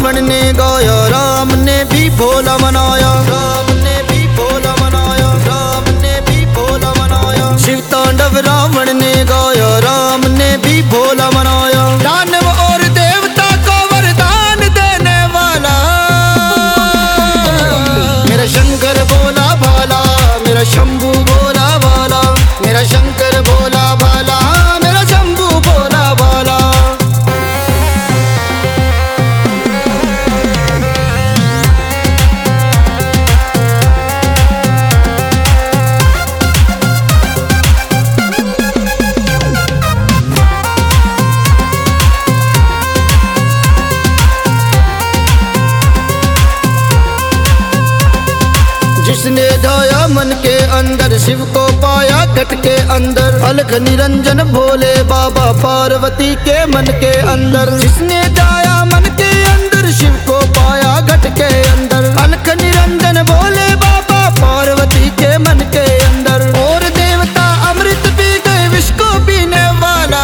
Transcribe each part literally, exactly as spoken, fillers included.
रावण ने गाया, राम ने भी भोला मनाया, राम ने भी भोला मनाया, राम ने भी भोला मनाया। शिव तांडव रावण ने गाया, राम ने भी भोला मनाया। दानव और देवता को वरदान देने वाला मेरा शंकर भोला भाला, मेरा शंभू भोला भाला, मेरा शंकर भोला भाला, मेरा शंभू भोला भाला। जिसने ढाया मन के अंदर, शिव को पाया घट के अंदर। अलख निरंजन भोले बाबा पार्वती के मन के अंदर। जिसने ढाया मन के अंदर, शिव को पाया घट के अंदर। अलख निरंजन भोले बाबा पार्वती के मन के अंदर। और देवता अमृत पी गए विष को पीने वाला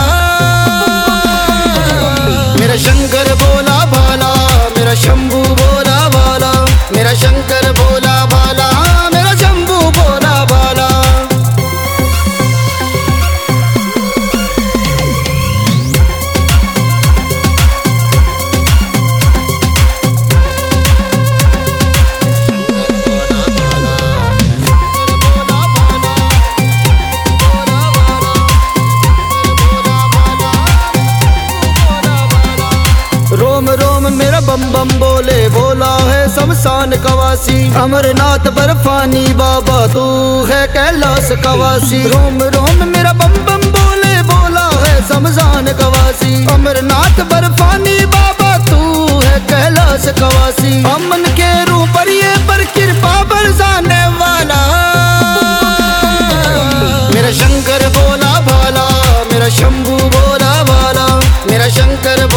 मेरा शंकर भोला भाला, मेरा शंभू भोला भाला, मेरा शंकर भोला भाला, मेरा शंभू भोला भाला। रोम रोम मेरा बम बम बोले, बोला है शमशान कवासी। अमरनाथ बर्फानी बाबा तू है कैलाश कवासी। रोम रोम मेरा बम बम बोले, बोला है शमशान कवासी। अमरनाथ बर्फानी बाबा तू है कैलाश कवासी। अमन के रूप पर ये पर कृपा बरसाने वाला मेरा शंकर भोला भाला, मेरा शंभू भोला भाला, मेरा शंकर